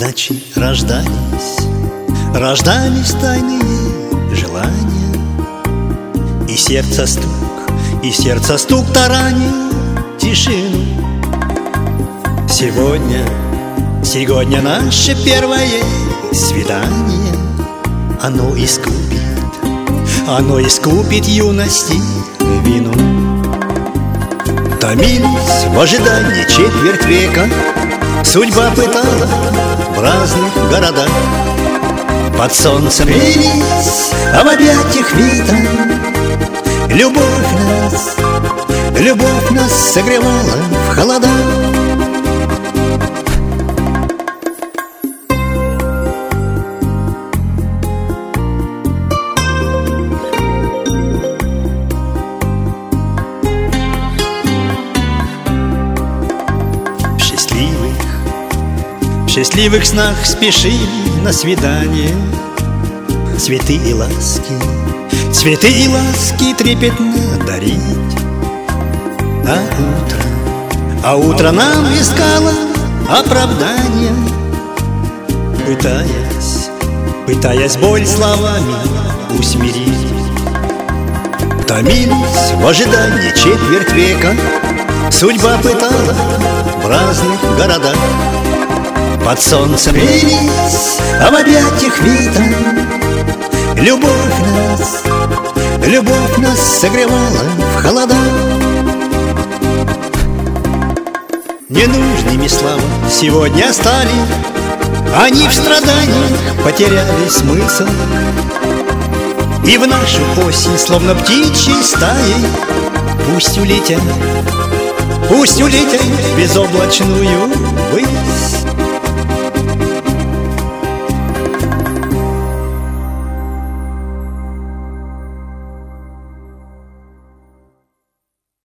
удачи рождались, рождались тайные желания, и сердце стук таранил тишину. Сегодня наше первое свидание, оно искупит юности вину. Томились в ожидании четверть века, судьба пытала в разных городах. Под солнцем грелись, а в объятиях вита любовь нас согревала в холодах. В счастливых снах спешили на свидание цветы и ласки трепетно дарить. А утро нам искало оправдания, пытаясь боль словами усмирить. Томились в ожидании четверть века, судьба пытала в разных городах. Под солнцем грелись, а в объятиях вита любовь нас согревала в холодах. Ненужными слова сегодня стали, они в страданиях потеряли смысл. И в нашу осень, словно птичьи стаи, пусть улетят в безоблачную высь.